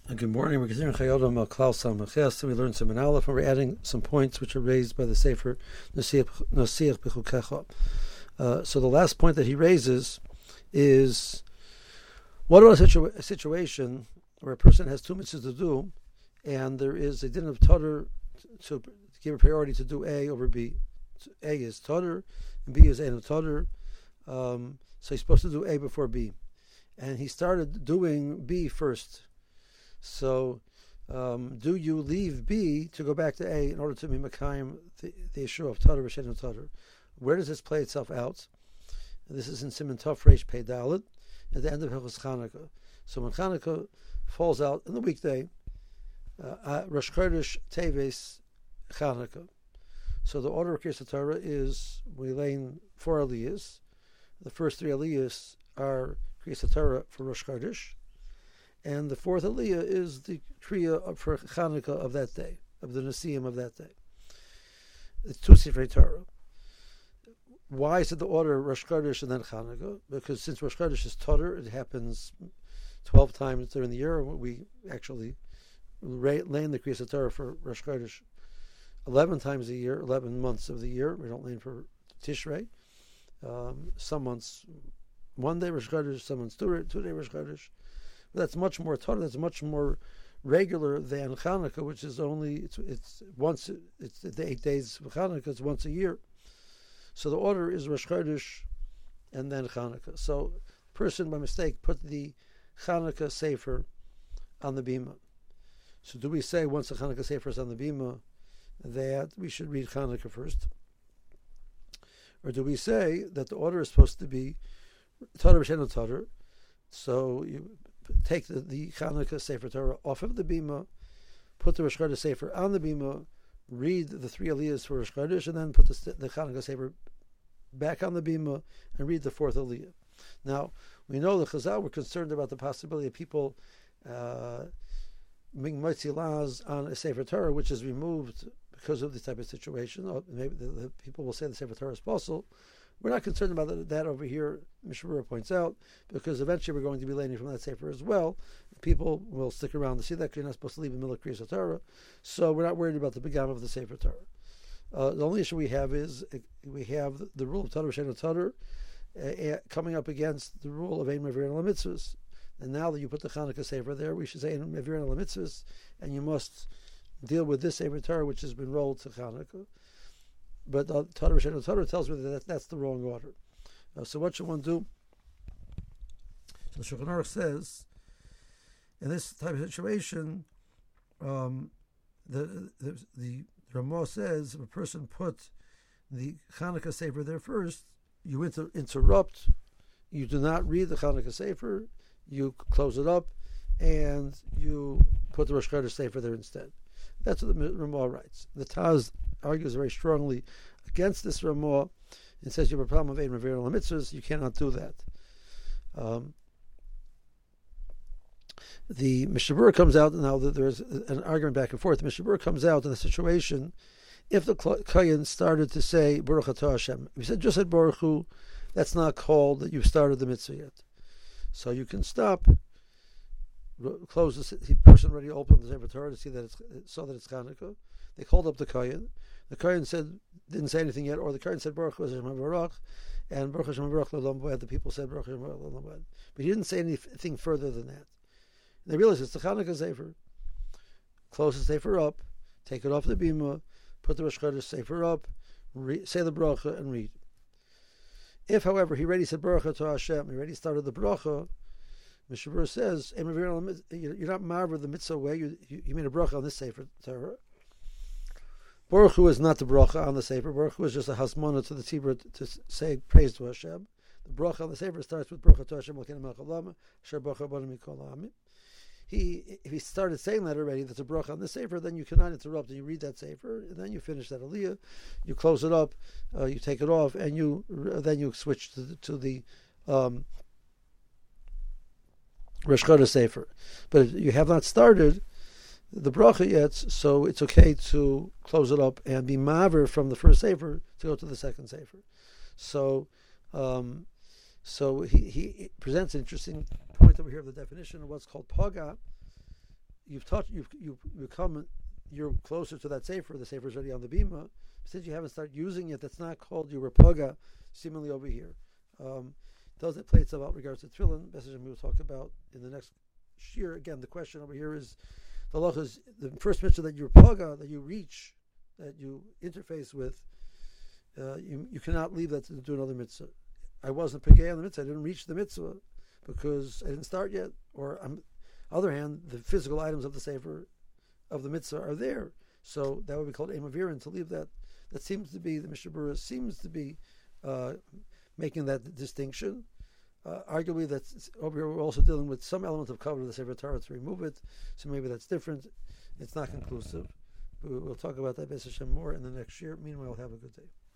Good morning. We're considering Chayodam Klaus Samaches. We learned some in Aleph, and we're adding some points which are raised by the Sefer Nasiach B'chukecha. So the last point that he raises is, what about a situation where a person has two mitzvahs to do, and there is a din of Tadr to give a priority to do A over B. So A is Tadr, and B is Ein Tadr. So he's supposed to do A before B. And he started doing B first. So, do you leave B to go back to A in order to be Makayim the issue of Tadr v'Shein Tadr? Where does this play itself out? This is in Siman Tov Reish Pei Dalet at the end of Hilchos Chanukah. So when Chanukah falls out in the weekday, Rosh Chodesh Teves Chanukah. So the order of Kriyas Torah is we lane 4 aliyahs. The first 3 aliyahs are Kriyas Torah for Rosh Chodesh. And the 4th aliyah is the kriya for Chanukah of that day, of the Nesiim of that day. It's 2 Sifrei Torah. Why is it the order Rosh Chodesh and then Chanukah? Because since Rosh Chodesh is Tadr, it happens 12 times during the year. We actually lane the Kriyas Torah for Rosh Chodesh 11 times a year, 11 months of the year. We don't lane for Tishrei. Some months 1 day Rosh Chodesh, some months 2 day Rosh Chodesh. But that's much more Torah. That's much more regular than Chanukah, which is only it's the 8 days of Chanukah. It's once a year. So the order is Rosh Chodesh and then Chanukah. So the person by mistake put the Chanukah sefer on the bima. So do we say once the Chanukah sefer is on the bima that we should read Chanukah first, or do we say that the order is supposed to be Tadr v'Shein Tadr? So you take the Chanukah Sefer Torah off of the bima, put the Rosh Chodesh Sefer on the bima, read the 3 aliyahs for Rosh Chodesh, and then put the Chanukah Sefer back on the bima and read the 4th aliyah. Now, we know the Chazal were concerned about the possibility of people being motzi las on a Sefer Torah, which is removed because of this type of situation. Or maybe the people will say the Sefer Torah is possible. We're not concerned about that over here, Mishnah Berurah points out, because eventually we're going to be learning from that Sefer as well. People will stick around to see that because you're not supposed to leave in the middle of Kriyas Torah. So we're not worried about the Begam of the Sefer Torah. The only issue we have is we have the rule of Tadr v'Shein Tadr coming up against the rule of Ein Mevirin Ala Mitzvahs. And now that you put the Chanukah Sefer there, we should say Ein Mevirin Ala Mitzvahs, and you must deal with this Sefer Torah which has been rolled to Chanukah. But Tadr v'Shein Tadr tells me that that's the wrong order. So what should one do? So the Shulchan Aruch says, in this type of situation, the Ramah says if a person put the Chanukah Sefer there first, you interrupt, you do not read the Chanukah Sefer, you close it up, and you put the Rosh Chodesh Sefer there instead. That's what the Ramah writes. The Taz argues very strongly against this Ramah and says you have a problem of Ein Mevirin Ala Mitzvahs, you cannot do that. The Mishnah Berurah comes out, now that there's an argument back and forth, the Mishnah Berurah comes out in a situation, if the Kohen started to say Baruch Atah Hashem, if you just said Baruch Hu, that's not called that you've started the mitzvah yet. So you can stop, close the person already opened the Sefer Torah to see that it's Chanukah. They called up the Kohen. The Kohen didn't say anything yet, or the Kohen said Baruch Hashem Baruch, and Baruch Hashem Baruch L'olam V'ed. The people said Baruch Hashem Baruch L'olam V'ed. But he didn't say anything further than that. And they realized it's the Chanukah Sefer. Close the Sefer up, take it off the bima, put the Rosh Chodesh Sefer up, say the bracha, and read. If, however, he already said Baruch Atah Hashem, he already started the bracha, Mishnah Berurah says, you're not marver the mitzvah way, you made a bracha on this Sefer Torah. Baruch Hu is not the bracha on the Sefer. Baruch Hu is just a hasmona to the tzibur to say praise to Hashem. The bracha on the Sefer starts with Baruch Atah Hashem Elokeinu melech haolam, asher baruch rabbanim mikol ha'amim. If he started saying that already, that's a bracha on the Sefer, then you cannot interrupt and you read that Sefer, and then you finish that aliyah, you close it up, you take it off, and then you switch to the Rosh Chodesh Sefer. But if you have not started the bracha yet, so it's okay to close it up and be maver from the first Sefer to go to the second Sefer. So he presents an interesting point over here of the definition of what's called paga you've become, you're closer to that sefer. The sefer is already on the bima. Since you haven't started using it, that's not called your rapaga. Seemingly over here, does it play itself out regards to tefillin? Message we will talk about in the next year. Again, the question over here is the law is the first mitzvah that you rapaga, that you reach, that you interface with. You cannot leave that to do another mitzvah. I wasn't pegay on the mitzvah. I didn't reach the mitzvah because I didn't start yet. Or on the other hand, the physical items of the sefer of the mitzvah are there. So that would be called emavirin, to leave that. That seems to be, the Mishnah Berurah seems to be making that distinction. Arguably, that's over here we're also dealing with some element of cover of the Sefer Torah to remove it. So maybe that's different. It's not conclusive. We'll talk about that Beis Hashem more in the next year. Meanwhile, have a good day.